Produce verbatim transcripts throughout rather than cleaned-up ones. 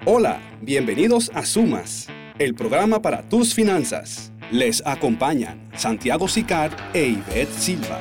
Hola, bienvenidos a Sumas, el programa para tus finanzas. Les acompañan Santiago Sicar e Ivette Silva.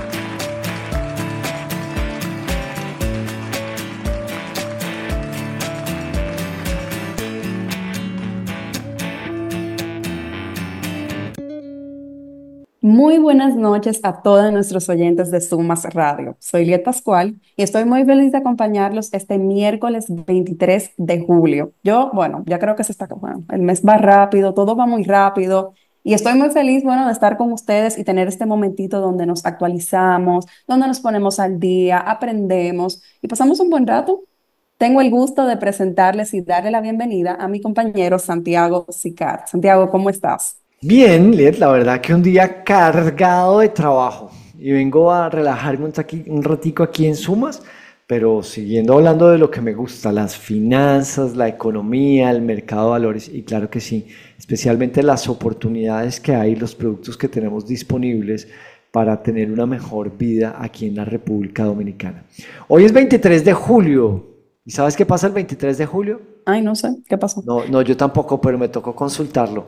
Muy buenas noches a todos nuestros oyentes de Sumas Radio. Soy Liet Pascual y estoy muy feliz de acompañarlos este miércoles veintitrés de julio. Yo, bueno, ya creo que se está, bueno, el mes va rápido, todo va muy rápido y estoy muy feliz, bueno, de estar con ustedes y tener este momentito donde nos actualizamos, donde nos ponemos al día, aprendemos y pasamos un buen rato. Tengo el gusto de presentarles y darle la bienvenida a mi compañero Santiago Sicar. Santiago, ¿cómo estás? Bien, Liet, la verdad que un día cargado de trabajo y vengo a relajarme un, taqui- un ratico aquí en Sumas, pero siguiendo hablando de lo que me gusta, las finanzas, la economía, el mercado de valores y claro que sí, especialmente las oportunidades que hay, los productos que tenemos disponibles para tener una mejor vida aquí en la República Dominicana. Hoy es veintitrés de julio. ¿Y sabes qué pasa el veintitrés de julio? Ay, no sé, ¿qué pasó? No, no, yo tampoco, pero me tocó consultarlo.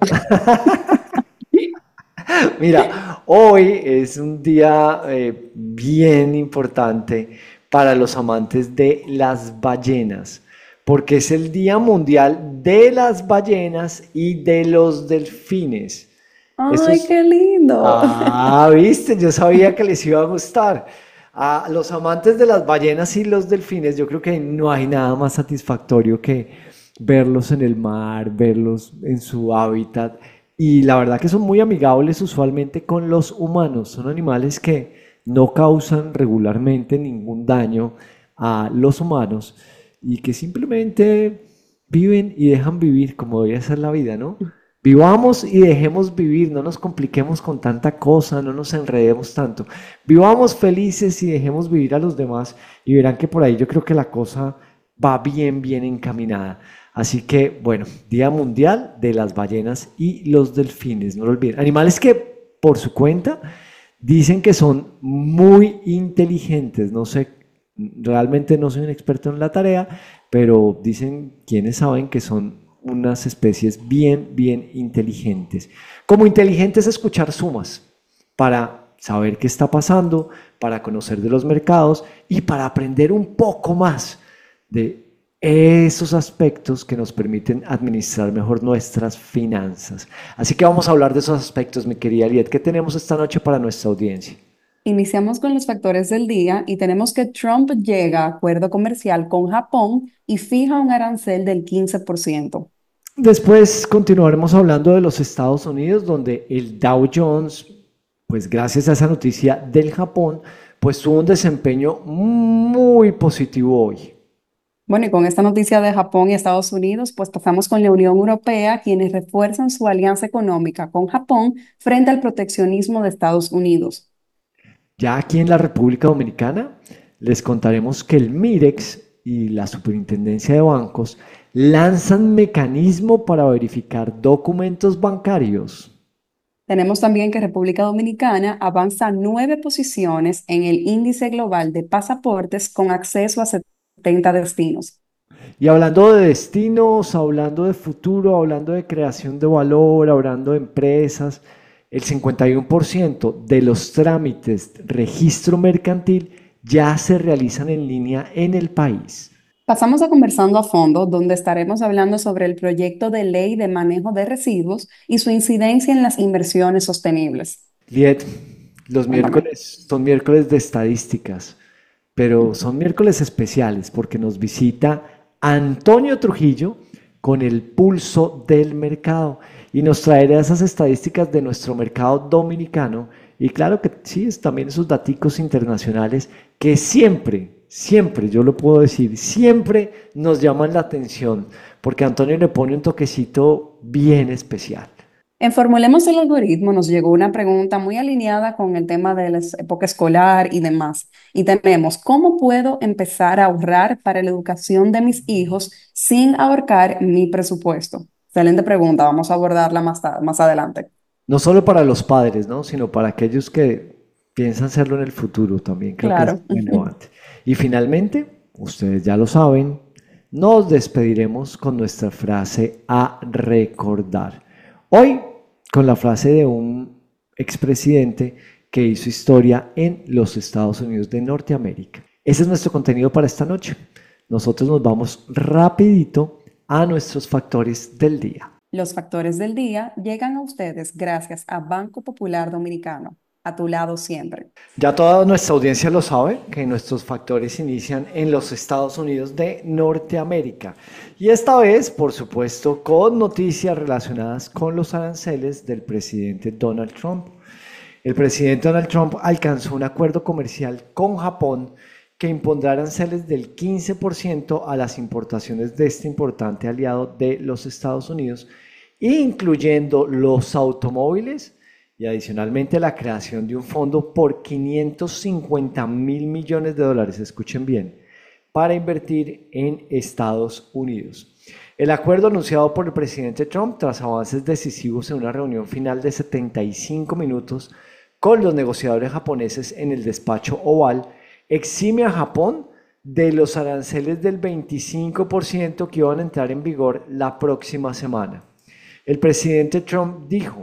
Mira, hoy es un día eh, bien importante para los amantes de las ballenas, porque es el Día Mundial de las Ballenas y de los Delfines. Eso Ay, es... qué lindo. Ah, viste, yo sabía que les iba a gustar. A los amantes de las ballenas y los delfines, yo creo que no hay nada más satisfactorio que verlos en el mar, verlos en su hábitat. Y la verdad que son muy amigables usualmente con los humanos. Son animales que no causan regularmente ningún daño a los humanos y que simplemente viven y dejan vivir como debería ser la vida, ¿no? Vivamos y dejemos vivir, no nos compliquemos con tanta cosa, no nos enredemos tanto. Vivamos felices y dejemos vivir a los demás y verán que por ahí yo creo que la cosa va bien, bien encaminada. Así que, bueno, Día Mundial de las Ballenas y los Delfines, no lo olviden. Animales que por su cuenta dicen que son muy inteligentes, no sé, realmente no soy un experto en la tarea, pero dicen quienes saben que son unas especies bien, bien inteligentes. Como inteligentes escuchar sumas para saber qué está pasando, para conocer de los mercados y para aprender un poco más de esos aspectos que nos permiten administrar mejor nuestras finanzas. Así que vamos a hablar de esos aspectos, mi querida Liet. ¿Qué tenemos esta noche para nuestra audiencia? Iniciamos con los factores del día y tenemos que Trump llega a acuerdo comercial con Japón y fija un arancel del quince por ciento. Después continuaremos hablando de los Estados Unidos, donde el Dow Jones, pues gracias a esa noticia del Japón, pues tuvo un desempeño muy positivo hoy. Bueno, y con esta noticia de Japón y Estados Unidos, pues pasamos con la Unión Europea, quienes refuerzan su alianza económica con Japón frente al proteccionismo de Estados Unidos. Ya aquí en la República Dominicana les contaremos que el MIREX y la Superintendencia de Bancos lanzan mecanismo para verificar documentos bancarios. Tenemos también que República Dominicana avanza nueve posiciones en el índice global de pasaportes con acceso a setenta destinos. Y hablando de destinos, hablando de futuro, hablando de creación de valor, hablando de empresas, el cincuenta y uno por ciento de los trámites de registro mercantil ya se realizan en línea en el país. Pasamos a conversando a fondo, donde estaremos hablando sobre el proyecto de ley de manejo de residuos y su incidencia en las inversiones sostenibles. Liet, los Cuéntame. miércoles son miércoles de estadísticas, pero son miércoles especiales porque nos visita Antonio Trujillo con el pulso del mercado y nos traerá esas estadísticas de nuestro mercado dominicano y claro que sí, es también esos daticos internacionales que siempre, siempre, yo lo puedo decir, siempre nos llaman la atención porque Antonio le pone un toquecito bien especial. En Formulemos el Algoritmo nos llegó una pregunta muy alineada con el tema de la época escolar y demás. Y tenemos, ¿cómo puedo empezar a ahorrar para la educación de mis hijos sin ahorcar mi presupuesto? Excelente pregunta, vamos a abordarla más, ta- más adelante. No solo para los padres, ¿no? Sino para aquellos que piensan hacerlo en el futuro también, creo que es Claro. relevante. Y finalmente, ustedes ya lo saben, nos despediremos con nuestra frase a recordar. Hoy con la frase de un expresidente que hizo historia en los Estados Unidos de Norteamérica. Ese es nuestro contenido para esta noche. Nosotros nos vamos rapidito a nuestros factores del día. Los factores del día llegan a ustedes gracias a Banco Popular Dominicano, a tu lado siempre. Ya toda nuestra audiencia lo sabe, que nuestros factores inician en los Estados Unidos de Norteamérica. Y esta vez, por supuesto, con noticias relacionadas con los aranceles del presidente Donald Trump. El presidente Donald Trump alcanzó un acuerdo comercial con Japón que impondrá aranceles del quince por ciento a las importaciones de este importante aliado de los Estados Unidos, incluyendo los automóviles y adicionalmente la creación de un fondo por quinientos cincuenta mil millones de dólares, escuchen bien, para invertir en Estados Unidos. El acuerdo anunciado por el presidente Trump tras avances decisivos en una reunión final de setenta y cinco minutos con los negociadores japoneses en el despacho Oval exime a Japón de los aranceles del veinticinco por ciento que iban a entrar en vigor la próxima semana. El presidente Trump dijo: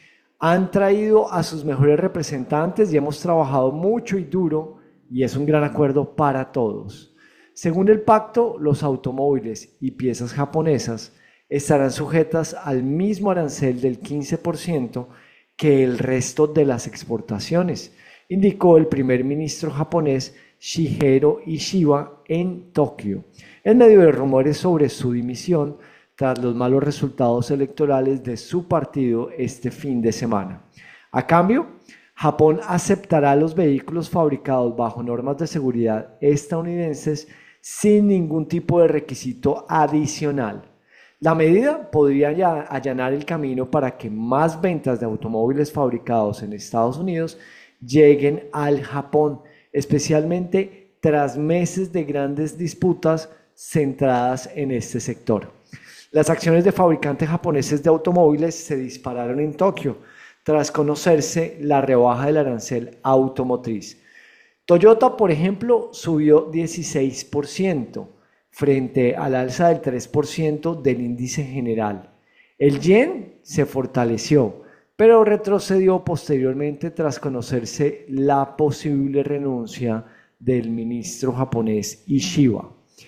han traído a sus mejores representantes y hemos trabajado mucho y duro y es un gran acuerdo para todos. Según el pacto, los automóviles y piezas japonesas estarán sujetas al mismo arancel del quince por ciento que el resto de las exportaciones, indicó el primer ministro japonés Shigeru Ishiba en Tokio, en medio de rumores sobre su dimisión tras los malos resultados electorales de su partido este fin de semana. A cambio, Japón aceptará los vehículos fabricados bajo normas de seguridad estadounidenses sin ningún tipo de requisito adicional. La medida podría allanar el camino para que más ventas de automóviles fabricados en Estados Unidos lleguen al Japón, especialmente tras meses de grandes disputas centradas en este sector. Las acciones de fabricantes japoneses de automóviles se dispararon en Tokio tras conocerse la rebaja del arancel automotriz. Toyota, por ejemplo, subió dieciséis por ciento frente al alza del tres por ciento del índice general. El yen se fortaleció, pero retrocedió posteriormente tras conocerse la posible renuncia del ministro japonés Ishiba.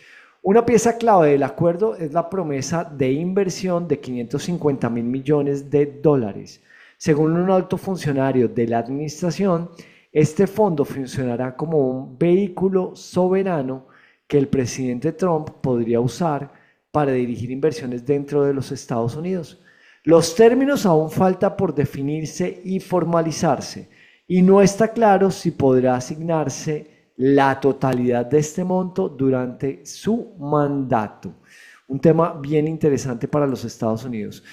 Una pieza clave del acuerdo es la promesa de inversión de quinientos cincuenta mil millones de dólares. Según un alto funcionario de la administración, este fondo funcionará como un vehículo soberano que el presidente Trump podría usar para dirigir inversiones dentro de los Estados Unidos. Los términos aún falta por definirse y formalizarse, y no está claro si podrá asignarse la totalidad de este monto durante su mandato. Un tema bien interesante para los Estados Unidos.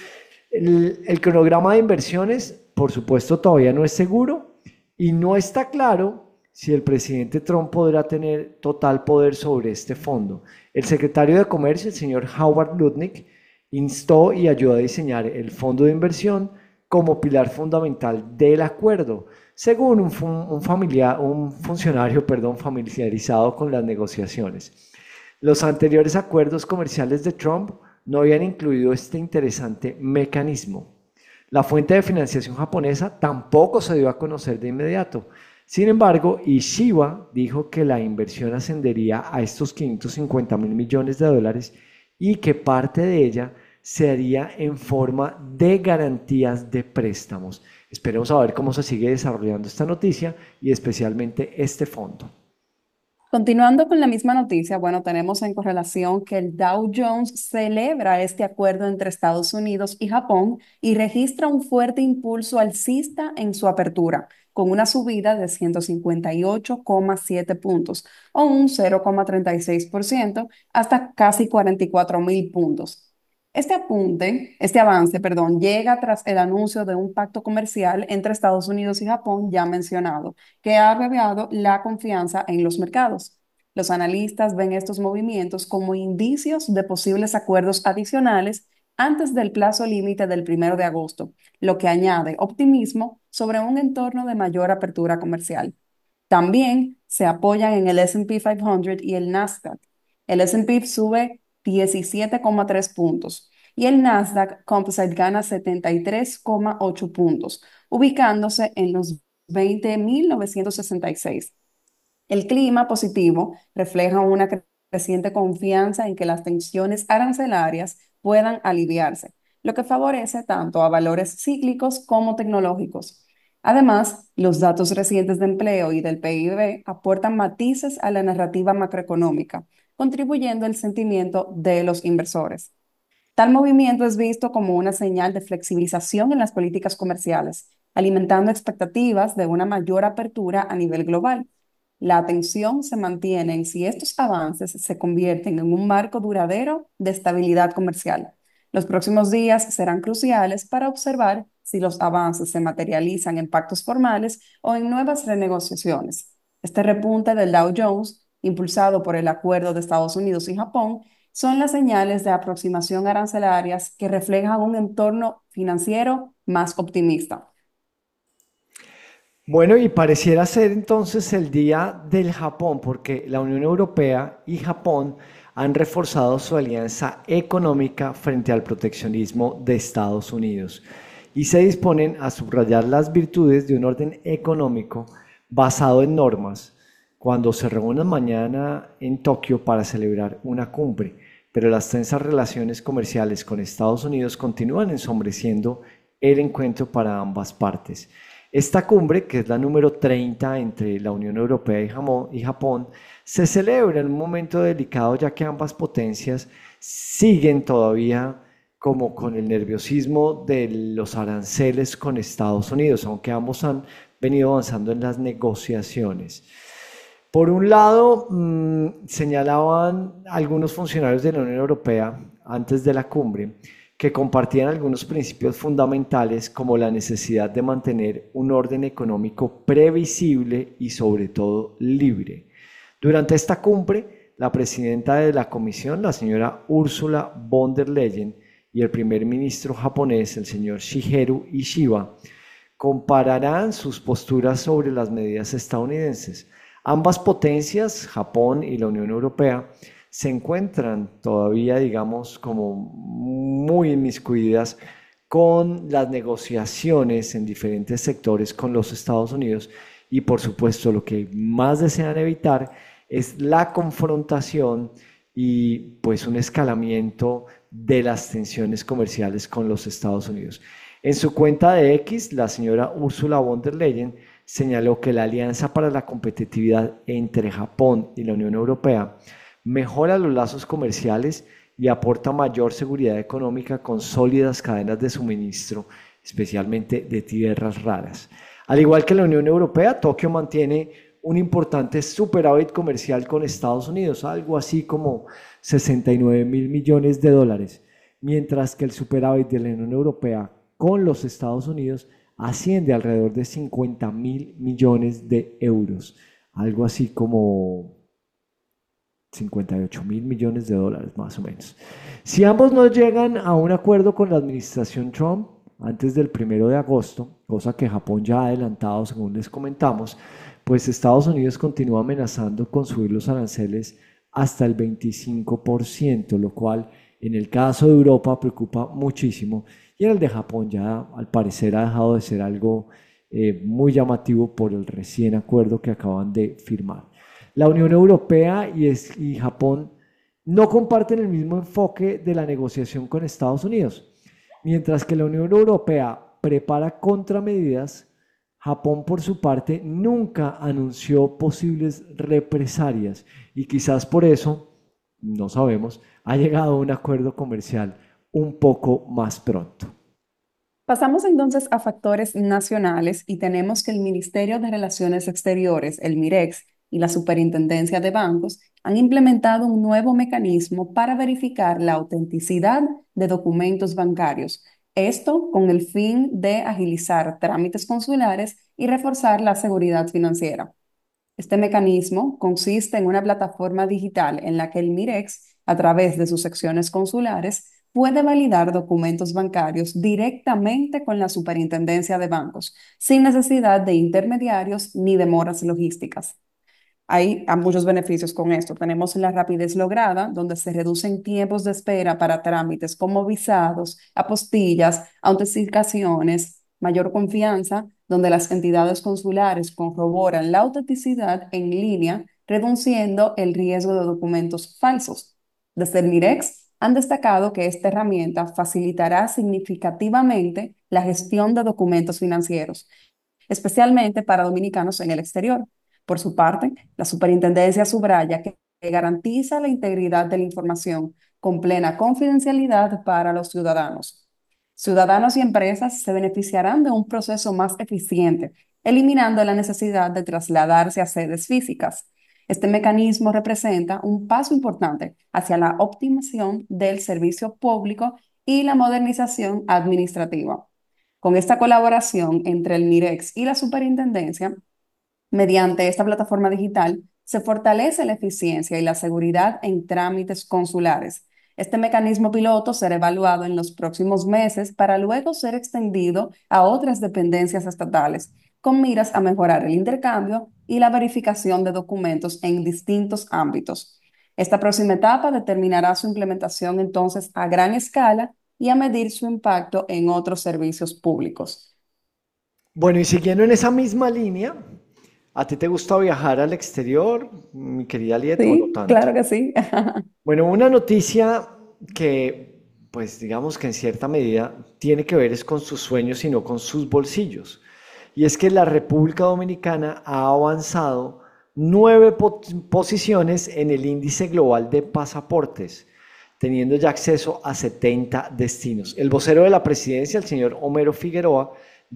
El, el cronograma de inversiones, por supuesto, todavía no es seguro y no está claro si el presidente Trump podrá tener total poder sobre este fondo. El secretario de Comercio, el señor Howard Lutnick, instó y ayudó a diseñar el fondo de inversión como pilar fundamental del acuerdo, según un, fun, un, familiar, un funcionario perdón, familiarizado con las negociaciones. Los anteriores acuerdos comerciales de Trump no habían incluido este interesante mecanismo. La fuente de financiación japonesa tampoco se dio a conocer de inmediato. Sin embargo, Ishiba dijo que la inversión ascendería a estos quinientos cincuenta mil millones de dólares y que parte de ella se haría en forma de garantías de préstamos. Esperemos a ver cómo se sigue desarrollando esta noticia y especialmente este fondo. Continuando con la misma noticia, bueno, tenemos en correlación que el Dow Jones celebra este acuerdo entre Estados Unidos y Japón y registra un fuerte impulso alcista en su apertura, con una subida de ciento cincuenta y ocho coma siete puntos o un cero coma treinta y seis por ciento hasta casi cuarenta y cuatro mil puntos. Este apunte, este avance, perdón, llega tras el anuncio de un pacto comercial entre Estados Unidos y Japón ya mencionado, que ha agravado la confianza en los mercados. Los analistas ven estos movimientos como indicios de posibles acuerdos adicionales antes del plazo límite del primero de agosto, lo que añade optimismo sobre un entorno de mayor apertura comercial. También se apoyan en el S and P quinientos y el Nasdaq. El S and P sube diecisiete coma tres puntos y el Nasdaq Composite gana setenta y tres coma ocho puntos, ubicándose en los veinte mil novecientos sesenta y seis. El clima positivo refleja una cre- creciente confianza en que las tensiones arancelarias puedan aliviarse, lo que favorece tanto a valores cíclicos como tecnológicos. Además, los datos recientes de empleo y del P I B aportan matices a la narrativa macroeconómica, contribuyendo al sentimiento de los inversores. Tal movimiento es visto como una señal de flexibilización en las políticas comerciales, alimentando expectativas de una mayor apertura a nivel global. La atención se mantiene en si estos avances se convierten en un marco duradero de estabilidad comercial. Los próximos días serán cruciales para observar si los avances se materializan en pactos formales o en nuevas renegociaciones. Este repunte del Dow Jones, impulsado por el acuerdo de Estados Unidos y Japón, son las señales de aproximación arancelarias que reflejan un entorno financiero más optimista. Bueno, y pareciera ser entonces el día del Japón, porque la Unión Europea y Japón han reforzado su alianza económica frente al proteccionismo de Estados Unidos y se disponen a subrayar las virtudes de un orden económico basado en normas cuando se reúnan mañana en Tokio para celebrar una cumbre. Pero las tensas relaciones comerciales con Estados Unidos continúan ensombreciendo el encuentro para ambas partes. Esta cumbre, que es la número treinta entre la Unión Europea y Japón, se celebra en un momento delicado ya que ambas potencias siguen todavía como con el nerviosismo de los aranceles con Estados Unidos, aunque ambos han venido avanzando en las negociaciones. Por un lado, mmm, señalaban algunos funcionarios de la Unión Europea antes de la cumbre que compartían algunos principios fundamentales como la necesidad de mantener un orden económico previsible y sobre todo libre. Durante esta cumbre, la presidenta de la Comisión, la señora Ursula von der Leyen, y el primer ministro japonés, el señor Shigeru Ishiba, compararán sus posturas sobre las medidas estadounidenses. Ambas potencias, Japón y la Unión Europea, se encuentran todavía, digamos, como muy inmiscuidas con las negociaciones en diferentes sectores con los Estados Unidos y, por supuesto, lo que más desean evitar es la confrontación y pues un escalamiento de las tensiones comerciales con los Estados Unidos. En su cuenta de X, la señora Ursula von der Leyen señaló que la Alianza para la Competitividad entre Japón y la Unión Europea mejora los lazos comerciales y aporta mayor seguridad económica con sólidas cadenas de suministro, especialmente de tierras raras. Al igual que la Unión Europea, Tokio mantiene un importante superávit comercial con Estados Unidos, algo así como sesenta y nueve mil millones de dólares, mientras que el superávit de la Unión Europea con los Estados Unidos asciende alrededor de cincuenta mil millones de euros, algo así como cincuenta y ocho mil millones de dólares más o menos. Si ambos no llegan a un acuerdo con la administración Trump antes del primero de agosto, cosa que Japón ya ha adelantado según les comentamos, pues Estados Unidos continúa amenazando con subir los aranceles hasta el veinticinco por ciento, lo cual en el caso de Europa preocupa muchísimo y en el de Japón ya al parecer ha dejado de ser algo eh, muy llamativo por el recién acuerdo que acaban de firmar. La Unión Europea y, es, y Japón no comparten el mismo enfoque de la negociación con Estados Unidos. Mientras que la Unión Europea prepara contramedidas, Japón por su parte nunca anunció posibles represalias y quizás por eso, no sabemos, ha llegado a un acuerdo comercial un poco más pronto. Pasamos entonces a factores nacionales y tenemos que el Ministerio de Relaciones Exteriores, el MIREX, y la Superintendencia de Bancos han implementado un nuevo mecanismo para verificar la autenticidad de documentos bancarios. Esto con el fin de agilizar trámites consulares y reforzar la seguridad financiera. Este mecanismo consiste en una plataforma digital en la que el MIREX, a través de sus secciones consulares, puede validar documentos bancarios directamente con la Superintendencia de Bancos, sin necesidad de intermediarios ni demoras logísticas. Hay a muchos beneficios con esto. Tenemos la rapidez lograda, donde se reducen tiempos de espera para trámites como visados, apostillas, autenticaciones, mayor confianza, donde las entidades consulares corroboran la autenticidad en línea, reduciendo el riesgo de documentos falsos. Desde el MIREX han destacado que esta herramienta facilitará significativamente la gestión de documentos financieros, especialmente para dominicanos en el exterior. Por su parte, la superintendencia subraya que garantiza la integridad de la información con plena confidencialidad para los ciudadanos. Ciudadanos y empresas se beneficiarán de un proceso más eficiente, eliminando la necesidad de trasladarse a sedes físicas. Este mecanismo representa un paso importante hacia la optimización del servicio público y la modernización administrativa. Con esta colaboración entre el MIREX y la superintendencia, mediante esta plataforma digital, se fortalece la eficiencia y la seguridad en trámites consulares. Este mecanismo piloto será evaluado en los próximos meses para luego ser extendido a otras dependencias estatales, con miras a mejorar el intercambio y la verificación de documentos en distintos ámbitos. Esta próxima etapa determinará su implementación entonces a gran escala y a medir su impacto en otros servicios públicos. Bueno, y siguiendo en esa misma línea, ¿a ti te gusta viajar al exterior, mi querida Liet, o no Sí, tanto? claro que sí. Bueno, una noticia que, pues digamos que en cierta medida tiene que ver es con sus sueños y no con sus bolsillos. Y es que la República Dominicana ha avanzado nueve po- posiciones en el índice global de pasaportes, teniendo ya acceso a setenta destinos. El vocero de la presidencia, el señor Homero Figueroa,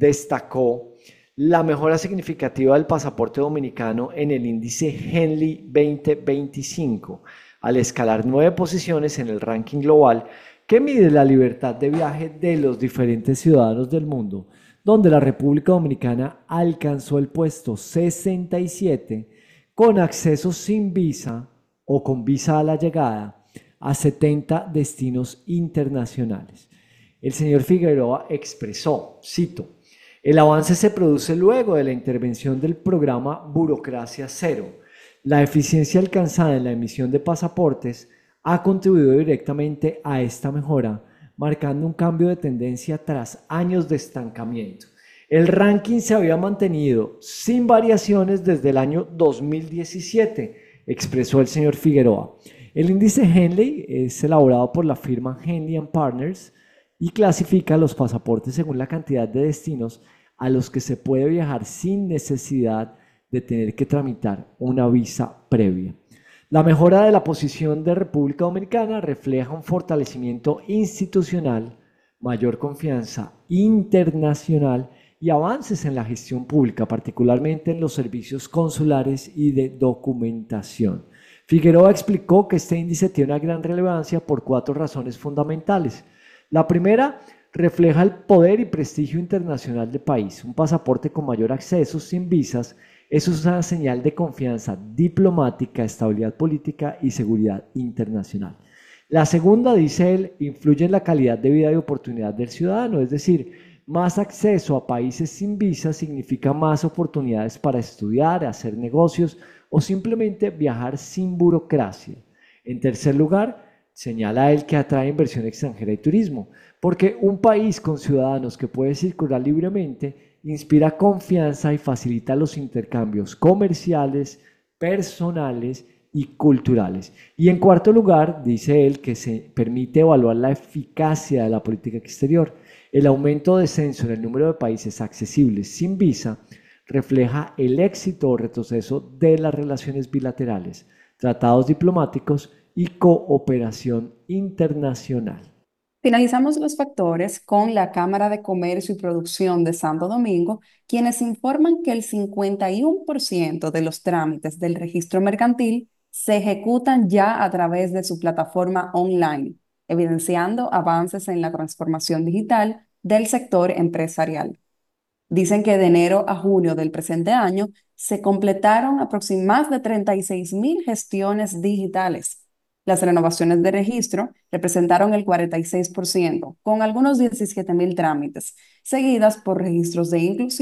destacó la mejora significativa del pasaporte dominicano en el índice Henley veinte veinticinco, al escalar nueve posiciones en el ranking global que mide la libertad de viaje de los diferentes ciudadanos del mundo, donde la República Dominicana alcanzó el puesto sesenta y siete con acceso sin visa o con visa a la llegada a setenta destinos internacionales. El señor Figueroa expresó, cito, el avance se produce luego de la intervención del programa Burocracia Cero. La eficiencia alcanzada en la emisión de pasaportes ha contribuido directamente a esta mejora, marcando un cambio de tendencia tras años de estancamiento. El ranking se había mantenido sin variaciones desde el año dos mil diecisiete, expresó el señor Figueroa. El índice Henley es elaborado por la firma Henley and Partners y clasifica los pasaportes según la cantidad de destinos a los que se puede viajar sin necesidad de tener que tramitar una visa previa. La mejora de la posición de República Dominicana refleja un fortalecimiento institucional, mayor confianza internacional y avances en la gestión pública, particularmente en los servicios consulares y de documentación. Figueroa explicó que este índice tiene una gran relevancia por cuatro razones fundamentales. La primera, refleja el poder y prestigio internacional del país. Un pasaporte con mayor acceso sin visas es una señal de confianza diplomática, estabilidad política y seguridad internacional. La segunda, dice él, influye en la calidad de vida y oportunidad del ciudadano, es decir, más acceso a países sin visas significa más oportunidades para estudiar, hacer negocios o simplemente viajar sin burocracia. En tercer lugar, señala él que atrae inversión extranjera y turismo, porque un país con ciudadanos que puede circular libremente inspira confianza y facilita los intercambios comerciales, personales y culturales. Y en cuarto lugar, dice él que se permite evaluar la eficacia de la política exterior. El aumento o descenso en el número de países accesibles sin visa refleja el éxito o retroceso de las relaciones bilaterales, tratados diplomáticos y cooperación internacional. Finalizamos los factores con la Cámara de Comercio y Producción de Santo Domingo, quienes informan que el cincuenta y uno por ciento de los trámites del registro mercantil se ejecutan ya a través de su plataforma online, evidenciando avances en la transformación digital del sector empresarial. Dicen que de enero a junio del presente año se completaron aproximadamente más de treinta y seis mil gestiones digitales. Las renovaciones de registro representaron el cuarenta y seis por ciento, con algunos diecisiete mil trámites, seguidas por registros de inclusión,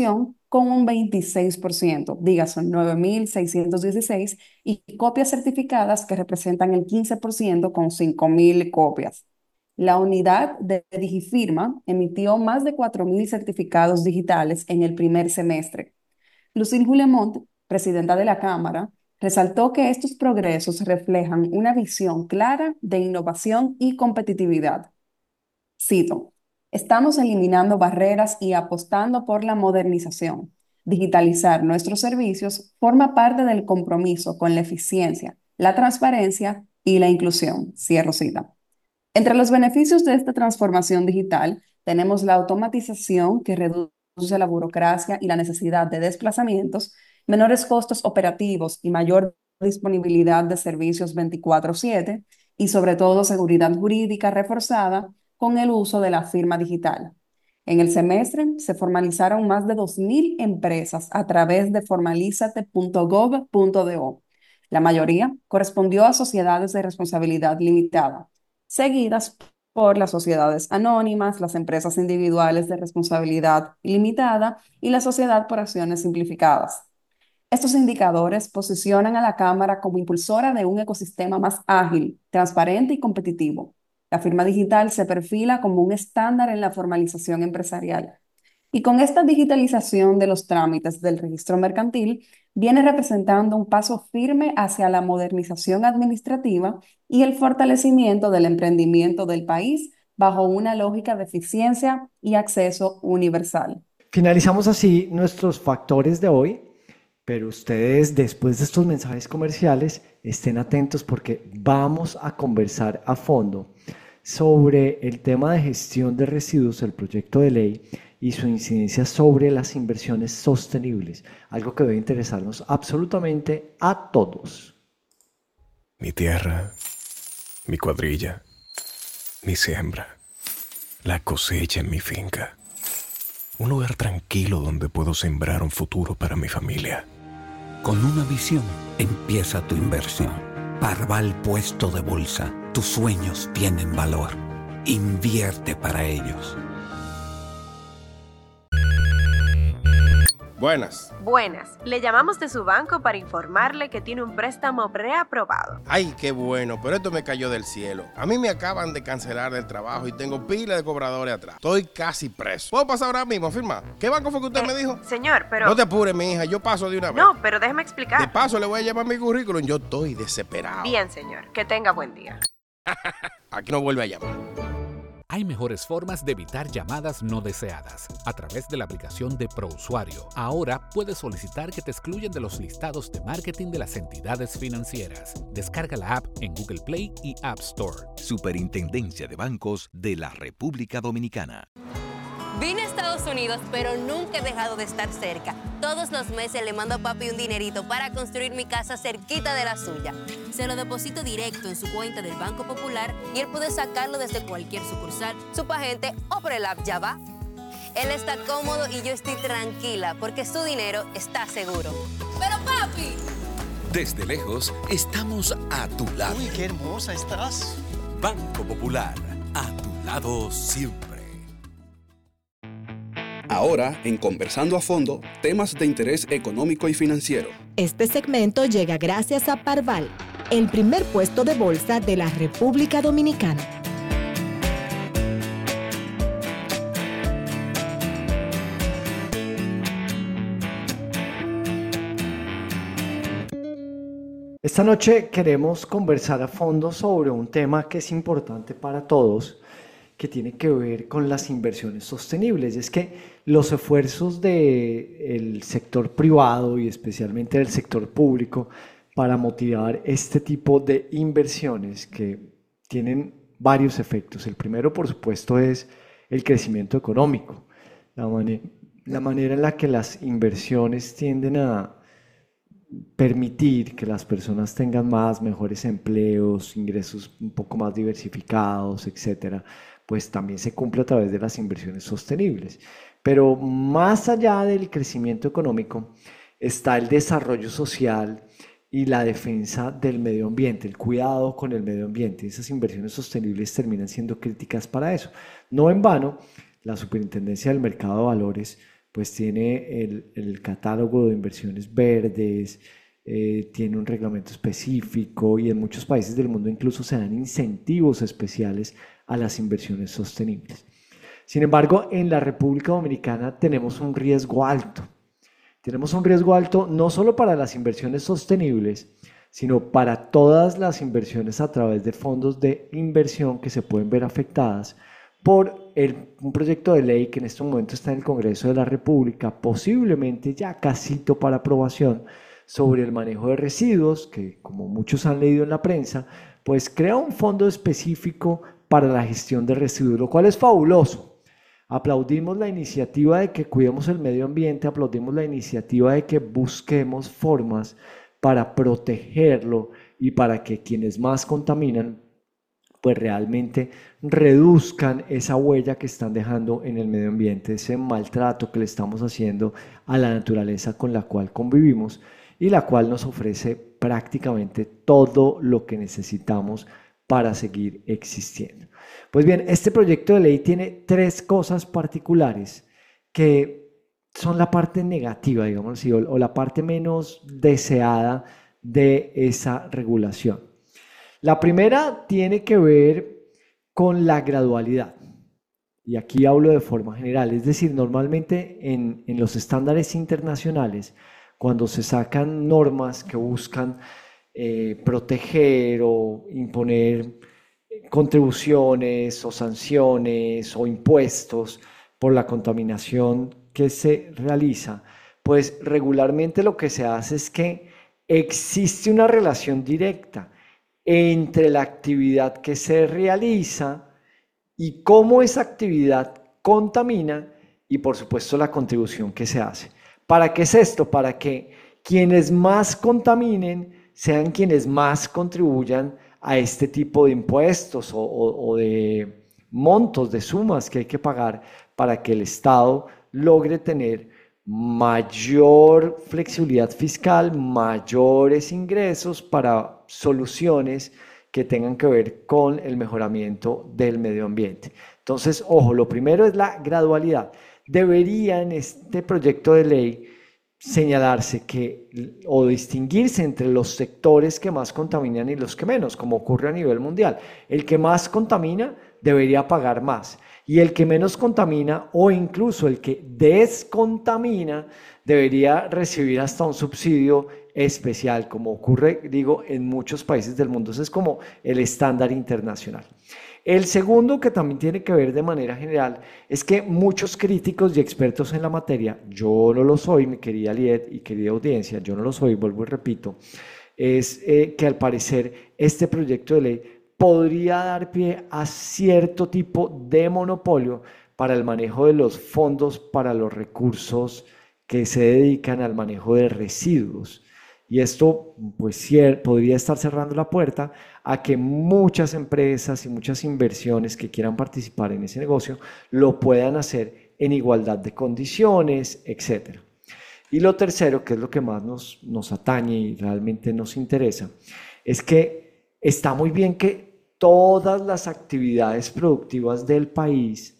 con un veintiséis por ciento, digas son nueve mil seiscientos dieciséis, y copias certificadas que representan el quince por ciento con cinco mil copias. La unidad de Digifirma emitió más de cuatro mil certificados digitales en el primer semestre. Lucille Guillemont, presidenta de la Cámara, resaltó que estos progresos reflejan una visión clara de innovación y competitividad. Cito: estamos eliminando barreras y apostando por la modernización. Digitalizar nuestros servicios forma parte del compromiso con la eficiencia, la transparencia y la inclusión. Cierro cita. Entre los beneficios de esta transformación digital tenemos la automatización que reduce la burocracia y la necesidad de desplazamientos, menores costos operativos y mayor disponibilidad de servicios veinticuatro siete, y sobre todo seguridad jurídica reforzada con el uso de la firma digital. En el semestre se formalizaron más de dos mil empresas a través de formalizate punto gov punto do. La mayoría correspondió a sociedades de responsabilidad limitada, seguidas por las sociedades anónimas, las empresas individuales de responsabilidad limitada y la sociedad por acciones simplificadas. Estos indicadores posicionan a la Cámara como impulsora de un ecosistema más ágil, transparente y competitivo. La firma digital se perfila como un estándar en la formalización empresarial. Y con esta digitalización de los trámites del registro mercantil, viene representando un paso firme hacia la modernización administrativa y el fortalecimiento del emprendimiento del país bajo una lógica de eficiencia y acceso universal. Finalizamos así nuestros factores de hoy, pero ustedes después de estos mensajes comerciales estén atentos porque vamos a conversar a fondo sobre el tema de gestión de residuos, el proyecto de ley y su incidencia sobre las inversiones sostenibles, algo que debe interesarnos absolutamente a todos. Mi tierra, mi cuadrilla, mi siembra, la cosecha en mi finca. Un lugar tranquilo donde puedo sembrar un futuro para mi familia. Con una visión empieza tu inversión. Parval Puesto de Bolsa. Tus sueños tienen valor. Invierte para ellos. Buenas. Buenas. Le llamamos de su banco para informarle que tiene un préstamo preaprobado. Ay, qué bueno, pero esto me cayó del cielo. A mí me acaban de cancelar del trabajo y tengo pila de cobradores atrás. Estoy casi preso. ¿Puedo pasar ahora mismo a firmar? ¿Qué banco fue que usted eh, me dijo? Señor, pero... No te apures, mi hija, yo paso de una vez. No, pero déjeme explicar. De paso le voy a llevar mi currículum, yo estoy desesperado. Bien, señor. Que tenga buen día. Aquí no vuelve a llamar. Hay mejores formas de evitar llamadas no deseadas. A través de la aplicación de ProUsuario, ahora puedes solicitar que te excluyan de los listados de marketing de las entidades financieras. Descarga la app en Google Play y App Store. Superintendencia de Bancos de la República Dominicana. Vine a Estados Unidos, pero nunca he dejado de estar cerca. Todos los meses le mando a papi un dinerito para construir mi casa cerquita de la suya. Se lo deposito directo en su cuenta del Banco Popular y él puede sacarlo desde cualquier sucursal, subagente o por el app Ya Va. Él está cómodo y yo estoy tranquila porque su dinero está seguro. ¡Pero papi! Desde lejos, estamos a tu lado. ¡Uy, qué hermosa estás! Banco Popular, a tu lado siempre. Ahora, en Conversando a Fondo, temas de interés económico y financiero. Este segmento llega gracias a Parval, el primer puesto de bolsa de la República Dominicana. Esta noche queremos conversar a fondo sobre un tema que es importante para todos, que tiene que ver con las inversiones sostenibles. Es que los esfuerzos del sector privado y especialmente del sector público para motivar este tipo de inversiones que tienen varios efectos. El primero, por supuesto, es el crecimiento económico, la, man- la manera en la que las inversiones tienden a permitir que las personas tengan más, mejores empleos, ingresos un poco más diversificados, etcétera, pues también se cumple a través de las inversiones sostenibles. Pero más allá del crecimiento económico está el desarrollo social y la defensa del medio ambiente, el cuidado con el medio ambiente. Esas inversiones sostenibles terminan siendo críticas para eso. No en vano, la Superintendencia del Mercado de Valores pues tiene el, el catálogo de inversiones verdes, eh, tiene un reglamento específico y en muchos países del mundo incluso se dan incentivos especiales a las inversiones sostenibles. Sin embargo, en la República Dominicana tenemos un riesgo alto. Tenemos un riesgo alto no solo para las inversiones sostenibles, sino para todas las inversiones a través de fondos de inversión que se pueden ver afectadas por el, un proyecto de ley que en este momento está en el Congreso de la República, posiblemente ya casito para aprobación, sobre el manejo de residuos, que como muchos han leído en la prensa, pues crea un fondo específico para la gestión de residuos, lo cual es fabuloso. Aplaudimos la iniciativa de que cuidemos el medio ambiente, aplaudimos la iniciativa de que busquemos formas para protegerlo y para que quienes más contaminan pues realmente reduzcan esa huella que están dejando en el medio ambiente, ese maltrato que le estamos haciendo a la naturaleza con la cual convivimos y la cual nos ofrece prácticamente todo lo que necesitamos para seguir existiendo. Pues bien, este proyecto de ley tiene tres cosas particulares que son la parte negativa, digamos así, o, o la parte menos deseada de esa regulación. La primera tiene que ver con la gradualidad, y aquí hablo de forma general, es decir, normalmente en, en los estándares internacionales, cuando se sacan normas que buscan eh, proteger o imponer contribuciones o sanciones o impuestos por la contaminación que se realiza, pues regularmente lo que se hace es que existe una relación directa entre la actividad que se realiza y cómo esa actividad contamina y por supuesto la contribución que se hace. ¿Para qué es esto? Para que quienes más contaminen sean quienes más contribuyan a este tipo de impuestos o, o, o de montos, de sumas que hay que pagar para que el Estado logre tener mayor flexibilidad fiscal, mayores ingresos para soluciones que tengan que ver con el mejoramiento del medio ambiente. Entonces, ojo, lo primero es la gradualidad. Debería en este proyecto de ley señalarse que o distinguirse entre los sectores que más contaminan y los que menos, como ocurre a nivel mundial. El que más contamina debería pagar más y el que menos contamina o incluso el que descontamina debería recibir hasta un subsidio especial, como ocurre, digo, en muchos países del mundo. Ese es como el estándar internacional. El segundo, que también tiene que ver de manera general, es que muchos críticos y expertos en la materia, yo no lo soy, mi querida Liet y querida audiencia, yo no lo soy, vuelvo y repito, es eh, que al parecer este proyecto de ley podría dar pie a cierto tipo de monopolio para el manejo de los fondos para los recursos que se dedican al manejo de residuos. Y esto pues podría estar cerrando la puerta a que muchas empresas y muchas inversiones que quieran participar en ese negocio lo puedan hacer en igualdad de condiciones, etcétera. Y lo tercero, que es lo que más nos, nos atañe y realmente nos interesa, es que está muy bien que todas las actividades productivas del país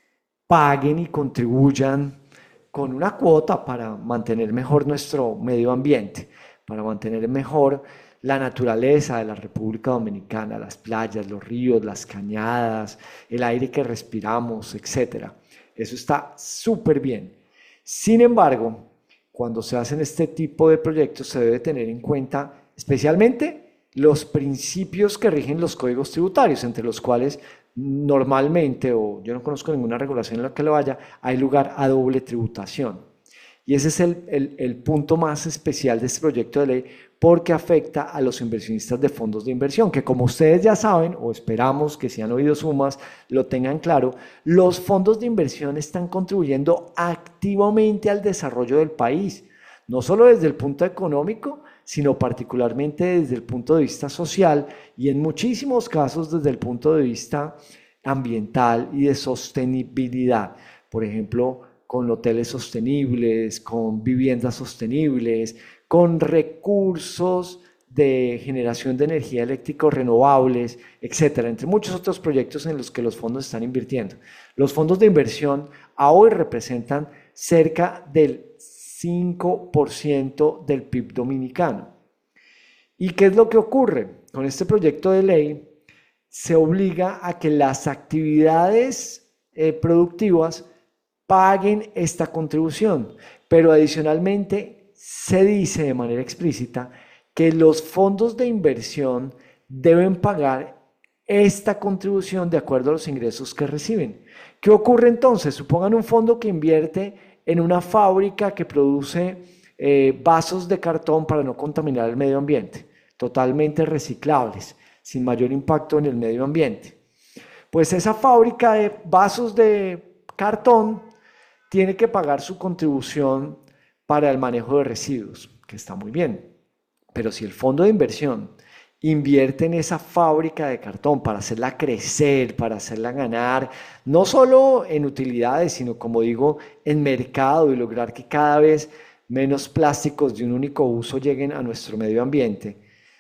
paguen y contribuyan con una cuota para mantener mejor nuestro medio ambiente, para mantener mejor la naturaleza de la República Dominicana, las playas, los ríos, las cañadas, el aire que respiramos, etcétera. Eso está súper bien. Sin embargo, cuando se hacen este tipo de proyectos se debe tener en cuenta especialmente los principios que rigen los códigos tributarios, entre los cuales normalmente, o yo no conozco ninguna regulación en la que lo haya, hay lugar a doble tributación. Y ese es el, el, el punto más especial de este proyecto de ley, porque afecta a los inversionistas de fondos de inversión, que como ustedes ya saben, o esperamos que si han oído Sumas lo tengan claro, los fondos de inversión están contribuyendo activamente al desarrollo del país, no solo desde el punto económico, sino particularmente desde el punto de vista social y en muchísimos casos desde el punto de vista ambiental y de sostenibilidad. Por ejemplo, con hoteles sostenibles, con viviendas sostenibles, con recursos de generación de energía eléctrica renovables, etcétera, entre muchos otros proyectos en los que los fondos están invirtiendo. Los fondos de inversión a hoy representan cerca del cinco por ciento del P I B dominicano. ¿Y qué es lo que ocurre? Con este proyecto de ley se obliga a que las actividades eh, productivas paguen esta contribución, pero adicionalmente se dice de manera explícita que los fondos de inversión deben pagar esta contribución de acuerdo a los ingresos que reciben. ¿Qué ocurre entonces? Supongan un fondo que invierte en una fábrica que produce eh, vasos de cartón para no contaminar el medio ambiente, totalmente reciclables, sin mayor impacto en el medio ambiente. Pues esa fábrica de vasos de cartón tiene que pagar su contribución para el manejo de residuos, que está muy bien. Pero si el fondo de inversión invierte en esa fábrica de cartón para hacerla crecer, para hacerla ganar, no solo en utilidades, sino como digo, en mercado y lograr que cada vez menos plásticos de un único uso lleguen a nuestro medio ambiente,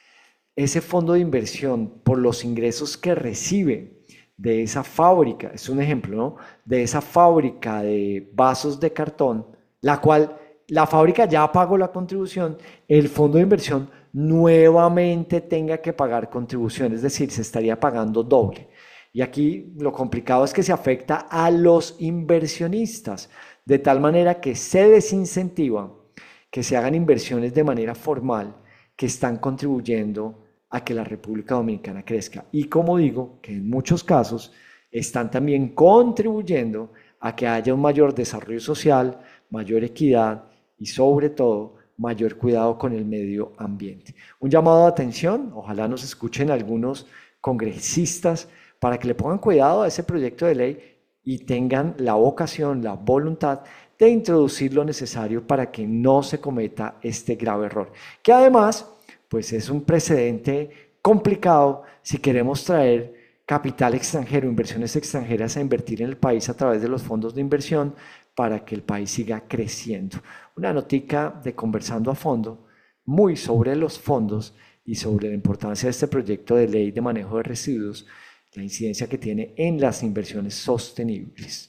ese fondo de inversión, por los ingresos que recibe de esa fábrica, es un ejemplo, ¿no? De esa fábrica de vasos de cartón, la cual la fábrica ya pagó la contribución, el fondo de inversión nuevamente tenga que pagar contribución, es decir, se estaría pagando doble. Y aquí lo complicado es que se afecta a los inversionistas, de tal manera que se desincentiva que se hagan inversiones de manera formal que están contribuyendo a que la República Dominicana crezca. Y como digo, que en muchos casos están también contribuyendo a que haya un mayor desarrollo social, mayor equidad y sobre todo mayor cuidado con el medio ambiente. Un llamado de atención, ojalá nos escuchen algunos congresistas para que le pongan cuidado a ese proyecto de ley y tengan la vocación, la voluntad de introducir lo necesario para que no se cometa este grave error, que además pues es un precedente complicado si queremos traer capital extranjero, inversiones extranjeras a invertir en el país a través de los fondos de inversión para que el país siga creciendo. Una notica de Conversando a Fondo, muy sobre los fondos y sobre la importancia de este proyecto de ley de manejo de residuos, la incidencia que tiene en las inversiones sostenibles.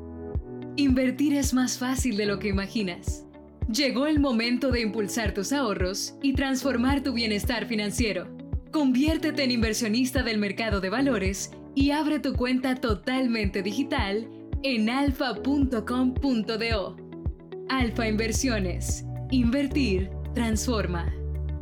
Invertir es más fácil de lo que imaginas. Llegó el momento de impulsar tus ahorros y transformar tu bienestar financiero. Conviértete en inversionista del mercado de valores y abre tu cuenta totalmente digital en alfa punto com punto do. Alfa Inversiones. Invertir transforma.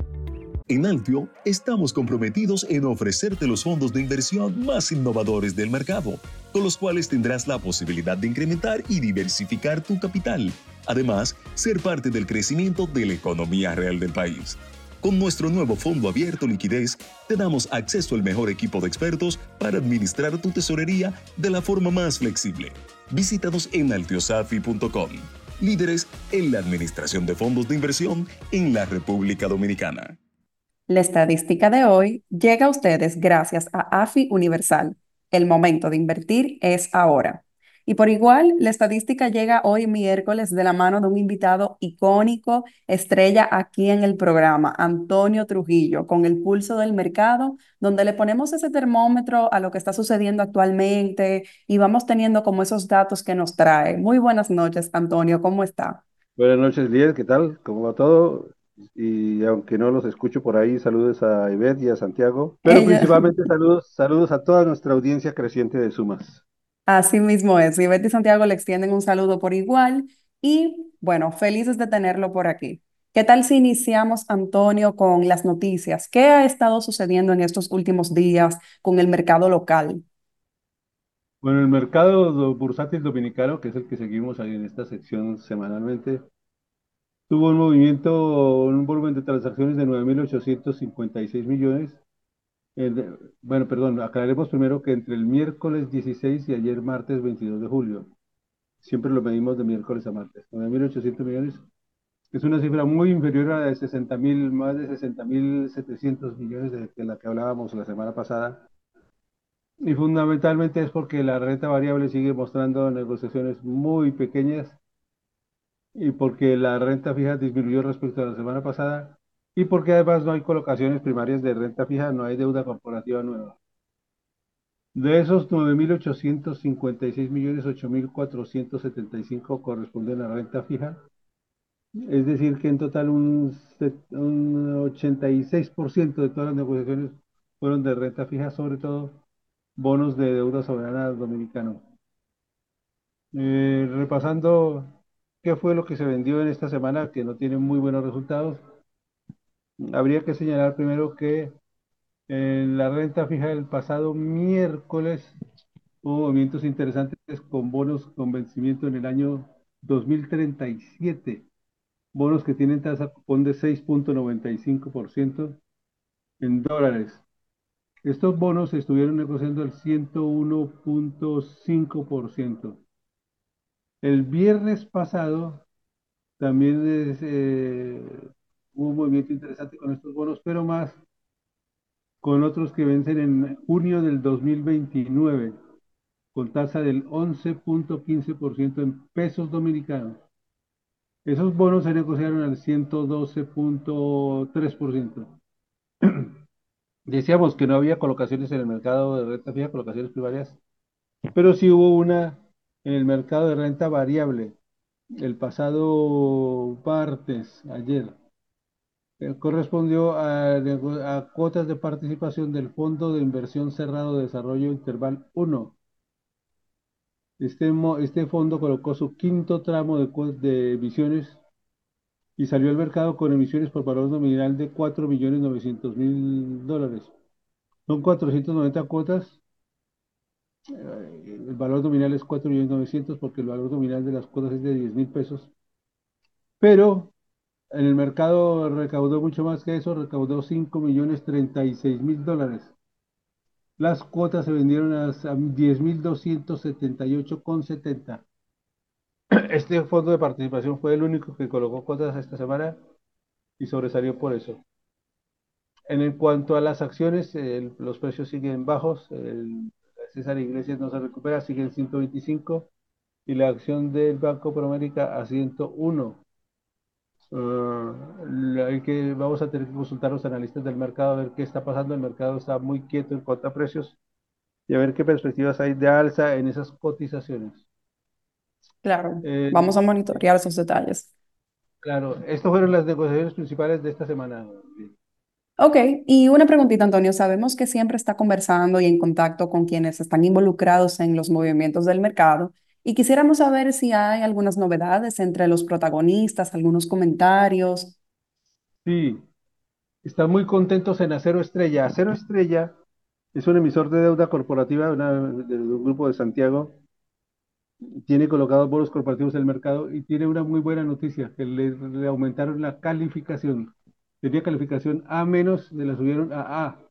En Alfio estamos comprometidos en ofrecerte los fondos de inversión más innovadores del mercado, con los cuales tendrás la posibilidad de incrementar y diversificar tu capital. Además, ser parte del crecimiento de la economía real del país. Con nuestro nuevo fondo abierto Liquidez, te damos acceso al mejor equipo de expertos para administrar tu tesorería de la forma más flexible. Visítanos en altiosafi punto com, líderes en la administración de fondos de inversión en la República Dominicana. La estadística de hoy llega a ustedes gracias a AFI Universal. El momento de invertir es ahora. Y por igual, la estadística llega hoy miércoles de la mano de un invitado icónico, estrella aquí en el programa, Antonio Trujillo, con el pulso del mercado, donde le ponemos ese termómetro a lo que está sucediendo actualmente y vamos teniendo como esos datos que nos trae. Muy buenas noches, Antonio, ¿cómo está? Buenas noches, Liet, ¿qué tal? ¿Cómo va todo? Y aunque no los escucho por ahí, saludos a Ivette y a Santiago, pero Ella. principalmente saludos, saludos a toda nuestra audiencia creciente de Sumas. Así mismo es. Y Betty y Santiago le extienden un saludo por igual. Y bueno, felices de tenerlo por aquí. ¿Qué tal si iniciamos, Antonio, con las noticias? ¿Qué ha estado sucediendo en estos últimos días con el mercado local? Bueno, el mercado do- bursátil dominicano, que es el que seguimos ahí en esta sección semanalmente, tuvo un movimiento, un volumen de transacciones de nueve mil ochocientos cincuenta y seis millones. En- bueno, perdón, aclaremos primero que entre el miércoles dieciséis y ayer martes veintidós de julio, siempre lo medimos de miércoles a martes, nueve mil ochocientos millones, es una cifra muy inferior a la de sesenta mil, más de sesenta mil setecientos millones de, de la que hablábamos la semana pasada. Y fundamentalmente es porque la renta variable sigue mostrando negociaciones muy pequeñas y porque la renta fija disminuyó respecto a la semana pasada y porque además no hay colocaciones primarias de renta fija, no hay deuda corporativa nueva. De esos nueve mil ochocientos cincuenta y seis millones, ocho mil cuatrocientos setenta y cinco corresponden a renta fija. Es decir, que en total un, set- un ochenta y seis por ciento de todas las negociaciones fueron de renta fija, sobre todo bonos de deuda soberana dominicano. Eh, repasando qué fue lo que se vendió en esta semana, que no tiene muy buenos resultados, habría que señalar primero que en la renta fija del pasado miércoles hubo movimientos interesantes con bonos con vencimiento en el año dos mil treinta y siete, bonos que tienen tasa cupón de seis punto noventa y cinco por ciento en dólares. Estos bonos se estuvieron negociando al ciento uno punto cinco por ciento. El viernes pasado también es, eh, hubo un movimiento interesante con estos bonos, pero más con otros que vencen en junio del dos mil veintinueve, con tasa del once punto quince por ciento en pesos dominicanos. Esos bonos se negociaron al ciento doce punto tres por ciento. Decíamos que no había colocaciones en el mercado de renta fija, colocaciones primarias, pero sí hubo una en el mercado de renta variable el pasado martes, ayer. Eh, correspondió a, nego- a cuotas de participación del Fondo de Inversión Cerrado de Desarrollo Interval uno. Este, mo- este fondo colocó su quinto tramo de, cu- de emisiones y salió al mercado con emisiones por valor nominal de cuatro millones novecientos mil dólares. Son cuatrocientas noventa cuotas. Eh, el valor nominal es cuatro millones novecientos porque el valor nominal de las cuotas es de diez mil pesos. Pero en el mercado recaudó mucho más que eso, recaudó cinco millones treinta y seis mil dólares. Las cuotas se vendieron a diez mil doscientos setenta y ocho con setenta. Este fondo de participación fue el único que colocó cuotas esta semana y sobresalió por eso. En el cuanto a las acciones, el- los precios siguen bajos. El César Iglesias no se recupera, sigue en ciento veinticinco y la acción del Banco Promérica a ciento uno. Ah, la- hay que, vamos a tener que consultar a los analistas del mercado a ver qué está pasando. El mercado está muy quieto en cuanto a precios y a ver qué perspectivas hay de alza en esas cotizaciones. Claro, Eh, vamos a monitorear esos detalles. claro, estas fueron las negociaciones principales de esta semana. Ok, y una preguntita, Antonio. Sabemos que siempre está conversando y en contacto con quienes están involucrados en los movimientos del mercado y quisiéramos saber si hay algunas novedades entre los protagonistas, algunos comentarios. Sí, están muy contentos en Acero Estrella. Acero Estrella es un emisor de deuda corporativa de, una- de un grupo de Santiago. Tiene colocados bonos corporativos en el mercado y tiene una muy buena noticia, que le, le aumentaron la calificación. Tenía calificación A menos, se la subieron a A.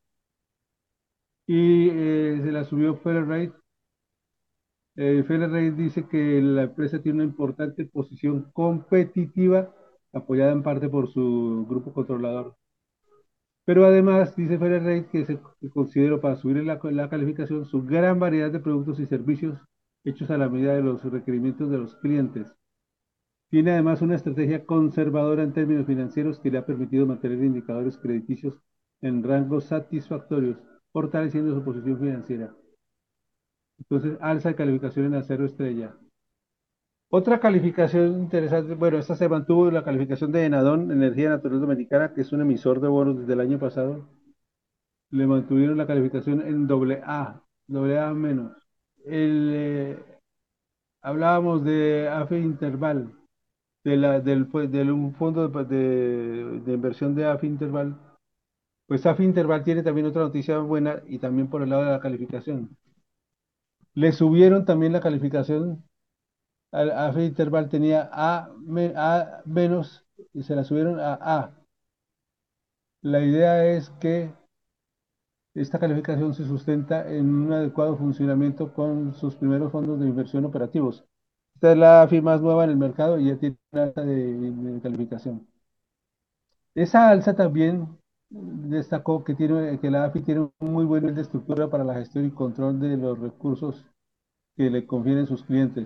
Y eh, se la subió Feller Rate. Eh, Feller Rate dice que la empresa tiene una importante posición competitiva, apoyada en parte por su grupo controlador. Pero además, dice Feller Rate que se que consideró para subir la, la calificación su gran variedad de productos y servicios hechos a la medida de los requerimientos de los clientes. Tiene además una estrategia conservadora en términos financieros que le ha permitido mantener indicadores crediticios en rangos satisfactorios, fortaleciendo su posición financiera. Entonces, alza de calificación en acero estrella. Otra calificación interesante, bueno, esta se mantuvo la calificación de Enadón, Energía Natural Dominicana, que es un emisor de bonos desde el año pasado. Le mantuvieron la calificación en doble A, doble A menos. El, eh, hablábamos de A F I Interval, de la, del, pues, de un fondo de, de- de inversión de A F I Interval. Pues A F I Interval tiene también otra noticia buena y también por el lado de la calificación. Le subieron también la calificación. Al A F I Interval tenía A, me- A menos y se la subieron a A. La idea es que esta calificación se sustenta en un adecuado funcionamiento con sus primeros fondos de inversión operativos. Esta es la A F I más nueva en el mercado y ya tiene una alta de, de calificación. Esa alza también destacó que, tiene, que la A F I tiene un muy buen nivel de estructura para la gestión y control de los recursos que le confieren sus clientes.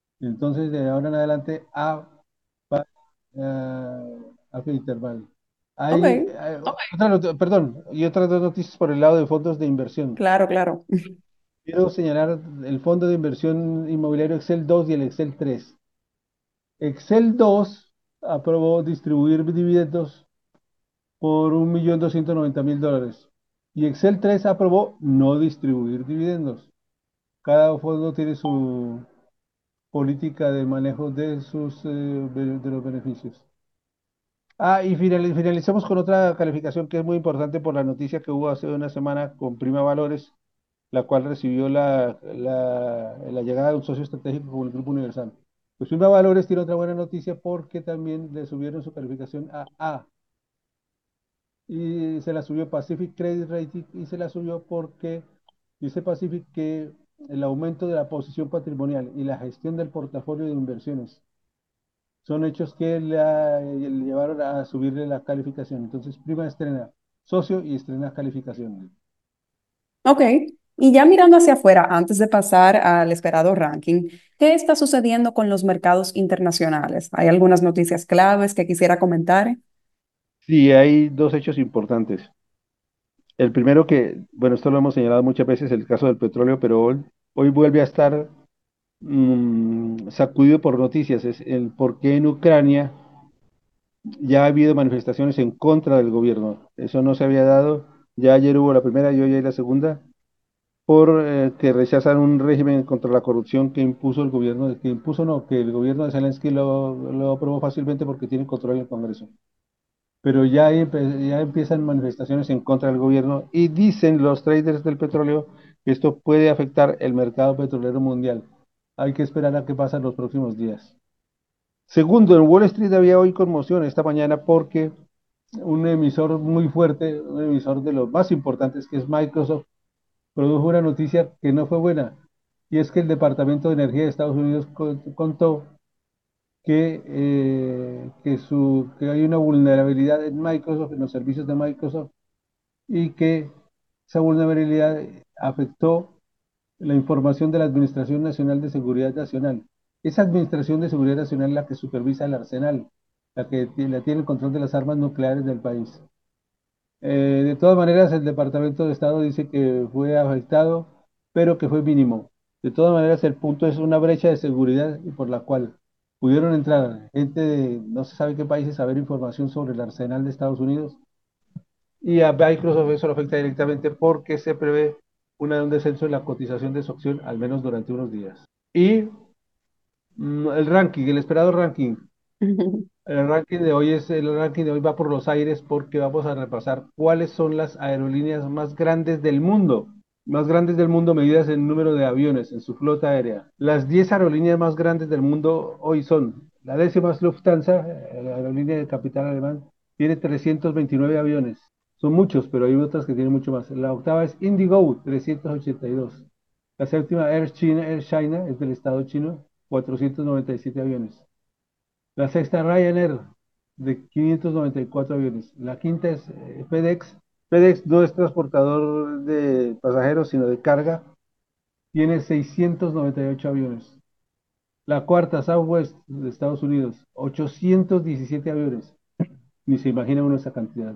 Entonces, de ahora en adelante, A, va, eh, A F I Interval. Ok, Hay, hay otra not- perdón, y otras dos noticias por el lado de fondos de inversión. claro, claro. Quiero señalar el fondo de inversión inmobiliario Excel dos y el Excel tres. Excel dos aprobó distribuir dividendos por un millón doscientos noventa mil dólares. Y Excel tres aprobó no distribuir dividendos. Cada fondo tiene su política de manejo de sus eh, be- de los beneficios. Ah, y finali- finalizamos con otra calificación que es muy importante por la noticia que hubo hace una semana con Prima Valores, la cual recibió la, la, la llegada de un socio estratégico como el Grupo Universal. Pues Prima Valores tiene otra buena noticia porque también le subieron su calificación a A y se la subió Pacific Credit Rating y se la subió porque dice Pacific que el aumento de la posición patrimonial y la gestión del portafolio de inversiones son hechos que la- le llevaron a subirle la calificación. Entonces, Prima estrena socio y estrena calificación. Ok, y ya mirando hacia afuera, antes de pasar al esperado ranking, ¿qué está sucediendo con los mercados internacionales? ¿Hay algunas noticias claves que quisiera comentar? Sí, hay dos hechos importantes. El primero que, bueno, esto lo hemos señalado muchas veces, el caso del petróleo, pero hoy, hoy vuelve a estar mm, sacudido por noticias, es el por qué en Ucrania ya ha habido manifestaciones en contra del gobierno. Eso no se había dado. Ya ayer hubo la primera y hoy hay la segunda, por eh, que rechazan un régimen contra la corrupción que impuso el gobierno, que impuso no, que el gobierno de Zelensky lo, lo aprobó fácilmente porque tiene control en el Congreso. Pero ya, hay empe- ya empiezan manifestaciones en contra del gobierno y dicen los traders del petróleo que esto puede afectar el mercado petrolero mundial. Hay que esperar a qué pasa en los próximos días. Segundo, en Wall Street había hoy conmoción esta mañana porque un emisor muy fuerte, un emisor de los más importantes que es Microsoft, produjo una noticia que no fue buena. Y es que el Departamento de Energía de Estados Unidos co- contó que, eh, que, su, que hay una vulnerabilidad en Microsoft, en los servicios de Microsoft, y que esa vulnerabilidad afectó la información de la Administración Nacional de Seguridad Nacional. Esa Administración de Seguridad Nacional es la que supervisa el arsenal, la que tiene, la tiene el control de las armas nucleares del país. Eh, de todas maneras, el Departamento de Estado dice que fue afectado, pero que fue mínimo. De todas maneras, el punto es una brecha de seguridad y por la cual pudieron entrar gente de no se sabe qué países a ver información sobre el arsenal de Estados Unidos. Y a Microsoft eso lo afecta directamente porque se prevé una, un descenso en la cotización de su acción, al menos durante unos días. Y mm, el ranking, el esperado ranking. El ranking de hoy es, el ranking de hoy va por los aires porque vamos a repasar cuáles son las aerolíneas más grandes del mundo. Más grandes del mundo medidas en número de aviones en su flota aérea. Las diez aerolíneas más grandes del mundo hoy son: la décima es Lufthansa, eh, la aerolínea de capital alemán, tiene trescientos veintinueve aviones. Son muchos, pero hay otras que tienen mucho más. La octava es Indigo, trescientos ochenta y dos. La séptima Air China, Air China es del Estado chino, cuatrocientos noventa y siete aviones. La sexta, Ryanair, de quinientos noventa y cuatro aviones. La quinta es eh, FedEx. FedEx no es transportador de pasajeros, sino de carga. Tiene seiscientos noventa y ocho aviones. La cuarta, Southwest, de Estados Unidos, ochocientos diecisiete aviones. Ni se imagina uno esa cantidad.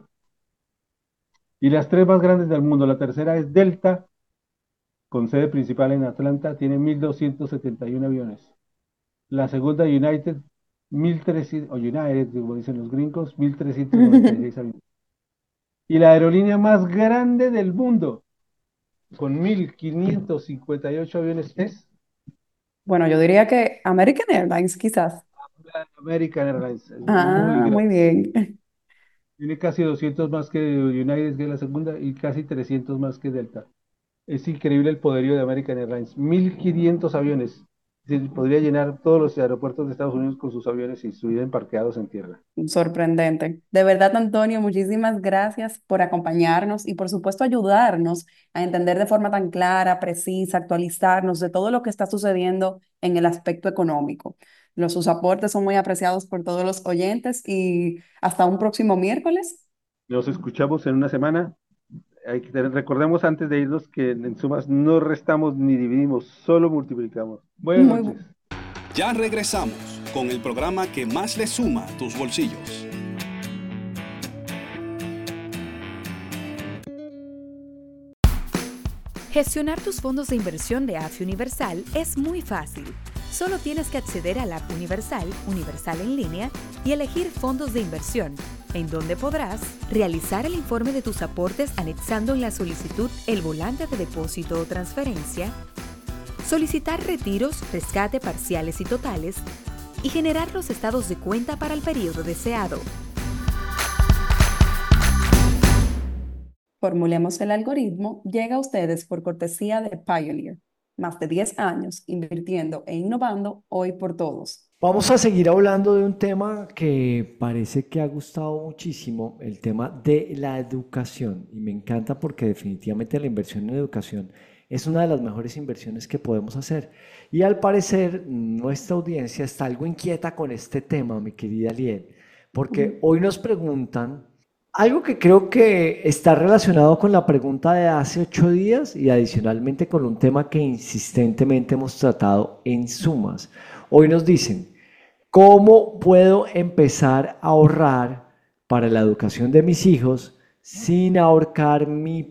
Y las tres más grandes del mundo. La tercera es Delta, con sede principal en Atlanta, tiene mil doscientos setenta y uno aviones. La segunda, United, mil trescientos, o United, como dicen los gringos, mil trescientos noventa y seis aviones. Y la aerolínea más grande del mundo, con mil quinientos cincuenta y ocho aviones, es Bueno, yo diría que American Airlines, quizás. American Airlines. Es muy Ah, muy grande. bien. Tiene casi doscientos más que United, que es la segunda, y casi trescientos más que Delta. Es increíble el poderío de American Airlines. mil quinientos aviones. Se podría llenar todos los aeropuertos de Estados Unidos con sus aviones y estuvieran parqueados en tierra. Sorprendente. De verdad, Antonio, muchísimas gracias por acompañarnos y por supuesto ayudarnos a entender de forma tan clara, precisa, actualizarnos de todo lo que está sucediendo en el aspecto económico. Los, sus aportes son muy apreciados por todos los oyentes y hasta un próximo miércoles. Nos escuchamos en una semana. Hay que tener- recordemos antes de irnos que en sumas no restamos ni dividimos, solo multiplicamos. Buenas Muy, noches. Ya regresamos con el programa que más le suma a tus bolsillos. Gestionar tus fondos de inversión de A F I Universal es muy fácil. Solo tienes que acceder a la app Universal, Universal en línea, y elegir fondos de inversión, en donde podrás realizar el informe de tus aportes anexando en la solicitud el volante de depósito o transferencia, solicitar retiros, rescate parciales y totales, y generar los estados de cuenta para el periodo deseado. Formulemos el algoritmo llega a ustedes por cortesía de Pioneer. Más de diez años invirtiendo e innovando hoy por todos. Vamos a seguir hablando de un tema que parece que ha gustado muchísimo, el tema de la educación. Y me encanta porque definitivamente la inversión en educación es una de las mejores inversiones que podemos hacer. Y al parecer nuestra audiencia está algo inquieta con este tema, mi querida Liet, porque hoy nos preguntan algo que creo que está relacionado con la pregunta de hace ocho días y adicionalmente con un tema que insistentemente hemos tratado en Sumas. Hoy nos dicen, ¿cómo puedo empezar a ahorrar para la educación de mis hijos sin ahorcar mi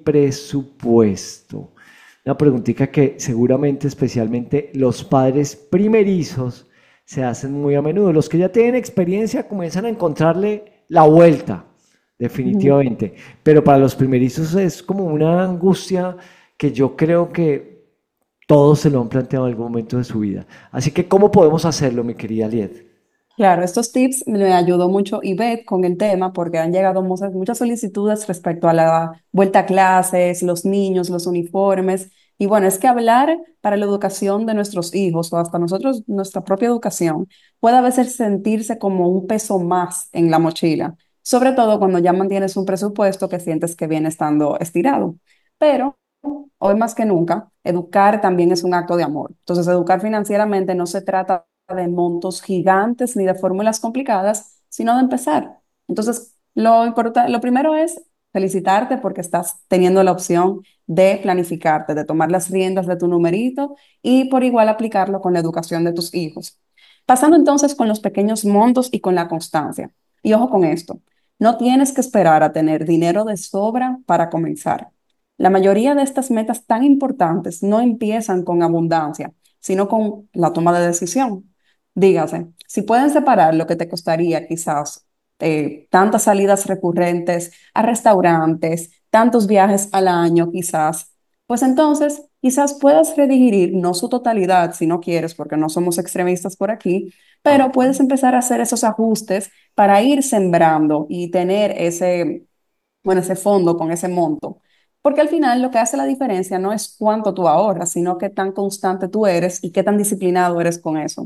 presupuesto? Una preguntita que seguramente, especialmente los padres primerizos, se hacen muy a menudo. Los que ya tienen experiencia comienzan a encontrarle la vuelta. Definitivamente, pero para los primerizos es como una angustia que yo creo que todos se lo han planteado en algún momento de su vida. Así que, ¿cómo podemos hacerlo, mi querida Liet? Claro, estos tips me ayudó mucho Ivette con el tema porque han llegado muchas, muchas solicitudes respecto a la vuelta a clases, los niños, los uniformes. Y bueno, es que hablar para la educación de nuestros hijos o hasta nosotros, nuestra propia educación, puede a veces sentirse como un peso más en la mochila. Sobre todo cuando ya mantienes un presupuesto que sientes que viene estando estirado. Pero hoy más que nunca, educar también es un acto de amor. Entonces, educar financieramente no se trata de montos gigantes ni de fórmulas complicadas, sino de empezar. Entonces, lo importa- lo primero es felicitarte porque estás teniendo la opción de planificarte, de tomar las riendas de tu numerito y por igual aplicarlo con la educación de tus hijos. Pasando entonces con los pequeños montos y con la constancia. Y ojo con esto. No tienes que esperar a tener dinero de sobra para comenzar. La mayoría de estas metas tan importantes no empiezan con abundancia, sino con la toma de decisión. Dígase, si pueden separar lo que te costaría quizás eh, tantas salidas recurrentes a restaurantes, tantos viajes al año quizás, pues entonces quizás puedas redirigir no su totalidad si no quieres, porque no somos extremistas por aquí, pero puedes empezar a hacer esos ajustes para ir sembrando y tener ese, bueno, ese fondo con ese monto. Porque al final lo que hace la diferencia no es cuánto tú ahorras, sino qué tan constante tú eres y qué tan disciplinado eres con eso.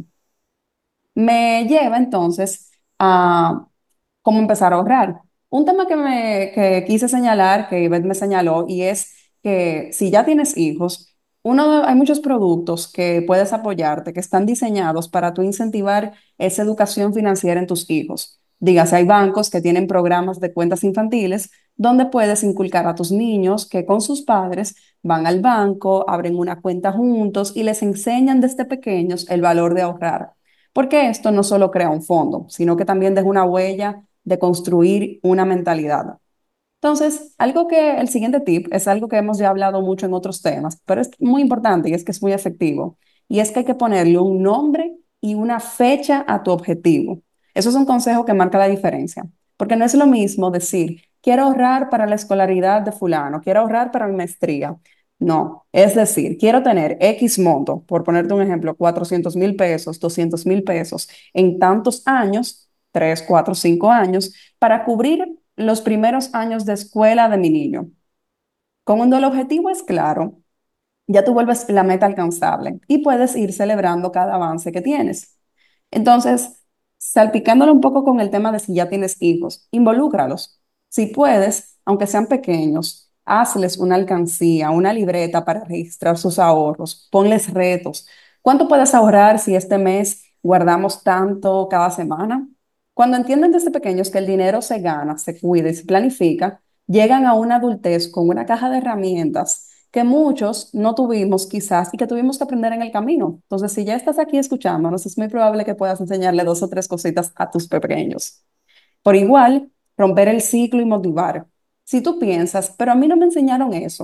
Me lleva entonces a cómo empezar a ahorrar. Un tema que, me, que quise señalar, que Ivette me señaló, y es que si ya tienes hijos, uno de- hay muchos productos que puedes apoyarte, que están diseñados para tú incentivar esa educación financiera en tus hijos. Dígase, hay bancos que tienen programas de cuentas infantiles donde puedes inculcar a tus niños que con sus padres van al banco, abren una cuenta juntos y les enseñan desde pequeños el valor de ahorrar. Porque esto no solo crea un fondo, sino que también deja una huella de construir una mentalidad. Entonces, algo que el siguiente tip es algo que hemos ya hablado mucho en otros temas, pero es muy importante y es que es muy efectivo. Y es que hay que ponerle un nombre y una fecha a tu objetivo. Eso es un consejo que marca la diferencia, porque no es lo mismo decir, quiero ahorrar para la escolaridad de fulano, quiero ahorrar para mi maestría. No, es decir, quiero tener X monto, por ponerte un ejemplo, cuatrocientos mil pesos, doscientos mil pesos en tantos años, tres, cuatro, cinco años, para cubrir los primeros años de escuela de mi niño. Cuando el objetivo es claro, ya tú vuelves la meta alcanzable y puedes ir celebrando cada avance que tienes. Entonces, salpicándolo un poco con el tema de si ya tienes hijos, involúcralos. Si puedes, aunque sean pequeños, hazles una alcancía, una libreta para registrar sus ahorros, ponles retos. ¿Cuánto puedes ahorrar si este mes guardamos tanto cada semana? Cuando entienden desde pequeños que el dinero se gana, se cuida y se planifica, llegan a una adultez con una caja de herramientas que muchos no tuvimos quizás y que tuvimos que aprender en el camino. Entonces, si ya estás aquí escuchándonos, es muy probable que puedas enseñarle dos o tres cositas a tus pequeños. Por igual, romper el ciclo y motivar. Si tú piensas, pero a mí no me enseñaron eso,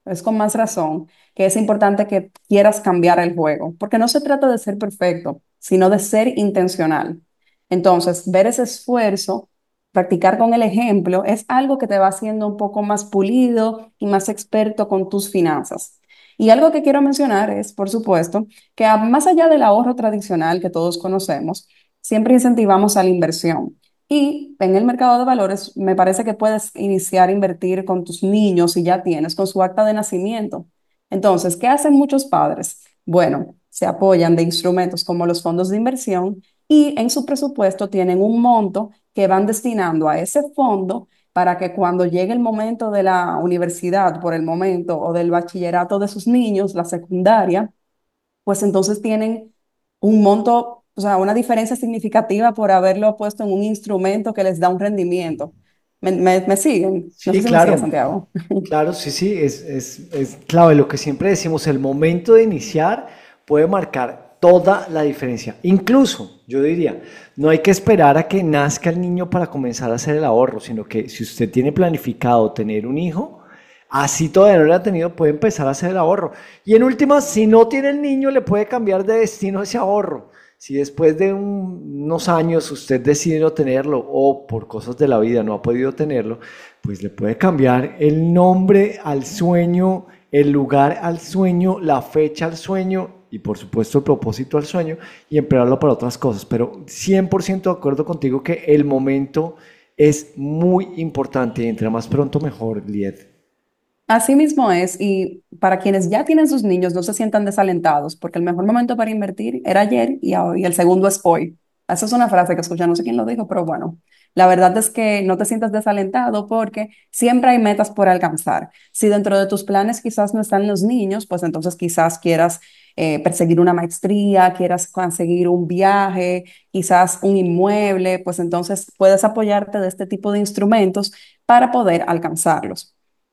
es con más razón que es importante que quieras cambiar el juego, porque no se trata de ser perfecto, sino de ser intencional. Entonces, ver ese esfuerzo, practicar con el ejemplo, es algo que te va haciendo un poco más pulido y más experto con tus finanzas. Y algo que quiero mencionar es, por supuesto, que a- más allá del ahorro tradicional que todos conocemos, siempre incentivamos a la inversión. Y en el mercado de valores me parece que puedes iniciar a invertir con tus niños si ya tienes, con su acta de nacimiento. Entonces, ¿qué hacen muchos padres? Bueno, se apoyan de instrumentos como los fondos de inversión y en su presupuesto tienen un monto que van destinando a ese fondo para que cuando llegue el momento de la universidad, por el momento, o del bachillerato de sus niños, la secundaria, pues entonces tienen un monto, o sea, una diferencia significativa por haberlo puesto en un instrumento que les da un rendimiento. ¿Me, me- me siguen? No sé Sí, si me sigue, claro, Santiago. claro, sí, sí, es, es, es clave lo que siempre decimos, el momento de iniciar puede marcar toda la diferencia. Incluso, yo diría, no hay que esperar a que nazca el niño para comenzar a hacer el ahorro, sino que si usted tiene planificado tener un hijo, así todavía no lo ha tenido, puede empezar a hacer el ahorro. Y en últimas, si no tiene el niño, le puede cambiar de destino ese ahorro. Si después de un- unos años usted decide no tenerlo o por cosas de la vida no ha podido tenerlo, pues le puede cambiar el nombre al sueño, el lugar al sueño, la fecha al sueño y por supuesto el propósito al sueño y emplearlo para otras cosas. Pero cien por ciento de acuerdo contigo que el momento es muy importante y entre más pronto mejor, Lied. Así mismo es, y para quienes ya tienen sus niños, no se sientan desalentados, porque el mejor momento para invertir era ayer y, ahora- y el segundo es hoy. Esa es una frase que escuché, no sé quién lo dijo, pero bueno, la verdad es que no te sientas desalentado porque siempre hay metas por alcanzar. Si dentro de tus planes quizás no están los niños, pues entonces quizás quieras eh, perseguir una maestría, quieras conseguir un viaje, quizás un inmueble, pues entonces puedes apoyarte de este tipo de instrumentos para poder alcanzarlos.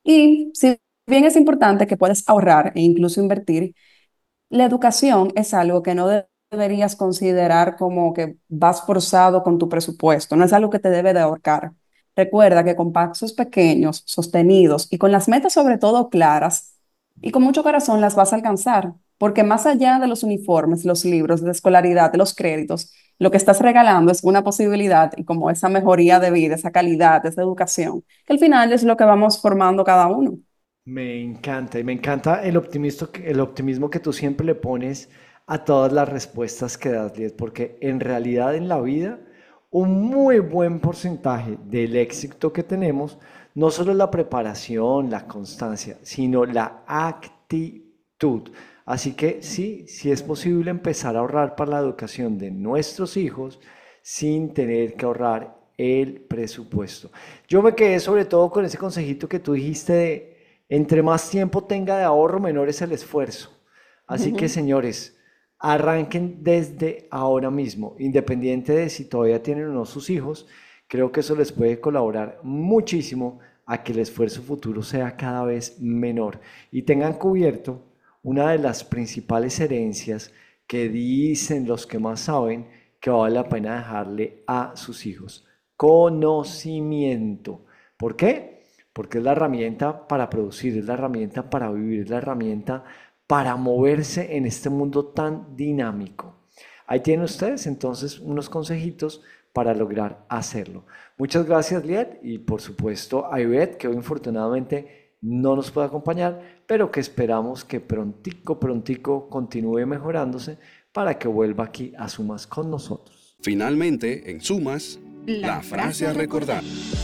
Y si bien es importante que puedes ahorrar e incluso invertir, la educación es algo que no de- deberías considerar como que vas forzado con tu presupuesto, no es algo que te debe de ahorcar. Recuerda que con pasos pequeños, sostenidos y con las metas sobre todo claras y con mucho corazón las vas a alcanzar, porque más allá de los uniformes, los libros de escolaridad, de los créditos, lo que estás regalando es una posibilidad y como esa mejoría de vida, esa calidad, esa educación, que al final es lo que vamos formando cada uno. Me encanta y me encanta el optimismo, que- el optimismo que tú siempre le pones a todas las respuestas que das, Liet, porque en realidad en la vida un muy buen porcentaje del éxito que tenemos no solo es la preparación, la constancia, sino la actitud. Así que sí, sí es posible empezar a ahorrar para la educación de nuestros hijos sin tener que ahorrar el presupuesto. Yo me quedé sobre todo con ese consejito que tú dijiste de entre más tiempo tenga de ahorro, menor es el esfuerzo. Así que, señores, arranquen desde ahora mismo, independiente de si todavía tienen o no sus hijos, creo que eso les puede colaborar muchísimo a que el esfuerzo futuro sea cada vez menor y tengan cubierto una de las principales herencias que dicen los que más saben que vale la pena dejarle a sus hijos: conocimiento. ¿Por qué? Porque es la herramienta para producir, es la herramienta para vivir, es la herramienta para moverse en este mundo tan dinámico. Ahí tienen ustedes entonces unos consejitos para lograr hacerlo. Muchas gracias, Liet, y por supuesto a Ivette, que hoy infortunadamente no nos puede acompañar, pero que esperamos que prontico, prontico continúe mejorándose para que vuelva aquí a Sumas con nosotros. Finalmente, en Sumas, la, frase a recordar.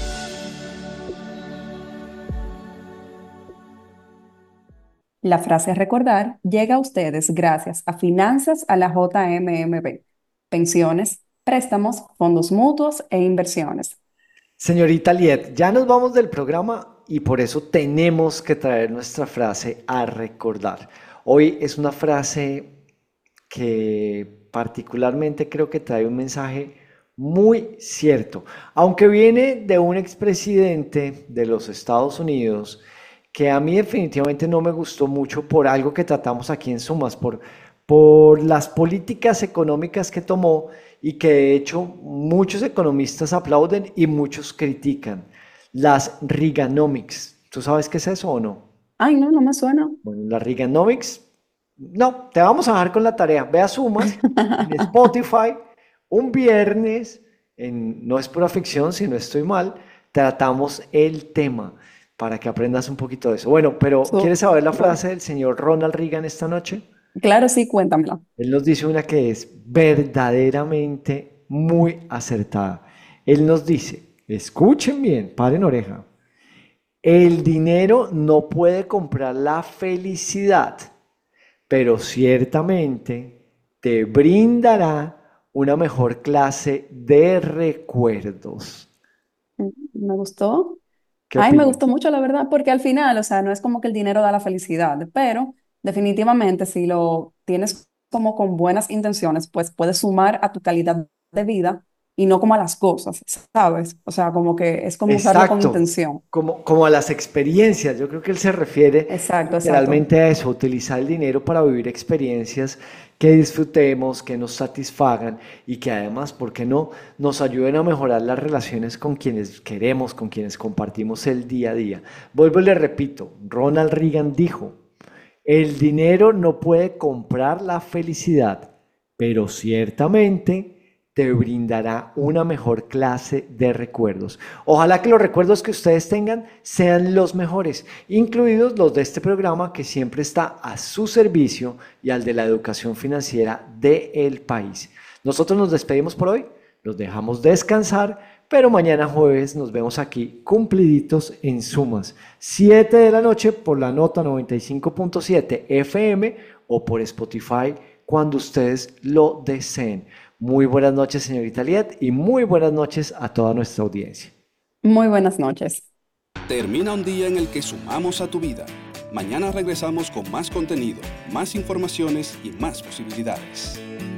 La frase a recordar llega a ustedes gracias a Finanzas a la J M M B, pensiones, préstamos, fondos mutuos e inversiones. Señorita Liet, ya nos vamos del programa y por eso tenemos que traer nuestra frase a recordar. Hoy es una frase que particularmente creo que trae un mensaje muy cierto, aunque viene de un expresidente de los Estados Unidos que a mí definitivamente no me gustó mucho por algo que tratamos aquí en Sumas, por, por las políticas económicas que tomó y que de hecho muchos economistas aplauden y muchos critican. Las Reaganomics. ¿Tú sabes qué es eso o no? Ay, no, no me suena. Bueno, la Reaganomics. No, te vamos a dejar con la tarea. Ve a Sumas en Spotify un viernes, en, no es pura ficción, si no estoy mal, tratamos el tema para que aprendas un poquito de eso. Bueno, pero So- ¿quieres saber la frase del señor Ronald Reagan esta noche? Claro, sí, cuéntamela. Él nos dice una que es verdaderamente muy acertada. Él nos dice, escuchen bien, paren oreja, el dinero no puede comprar la felicidad, pero ciertamente te brindará una mejor clase de recuerdos. Me gustó. ¿Qué Ay, me opinas? gustó mucho, la verdad, porque al final, o sea, no es como que el dinero da la felicidad, pero definitivamente si lo tienes como con buenas intenciones, pues puedes sumar a tu calidad de vida y no como a las cosas, ¿sabes? O sea, como que es como usarlo con Exacto, intención. como, como a las experiencias. Yo creo que él se refiere Exacto, exacto. literalmente a eso, utilizar el dinero para vivir experiencias que disfrutemos, que nos satisfagan y que además, ¿por qué no?, nos ayuden a mejorar las relaciones con quienes queremos, con quienes compartimos el día a día. Vuelvo y le repito, Ronald Reagan dijo, el dinero no puede comprar la felicidad, pero ciertamente te brindará una mejor clase de recuerdos. Ojalá que los recuerdos que ustedes tengan sean los mejores, incluidos los de este programa que siempre está a su servicio y al de la educación financiera del país. Nosotros nos despedimos por hoy, los dejamos descansar, pero mañana jueves nos vemos aquí cumpliditos en Sumas, siete de la noche por la nota noventa y cinco punto siete F M o por Spotify cuando ustedes lo deseen. Muy buenas noches, señorita Liet, y muy buenas noches a toda nuestra audiencia. Muy buenas noches. Termina un día en el que sumamos a tu vida. Mañana regresamos con más contenido, más informaciones y más posibilidades.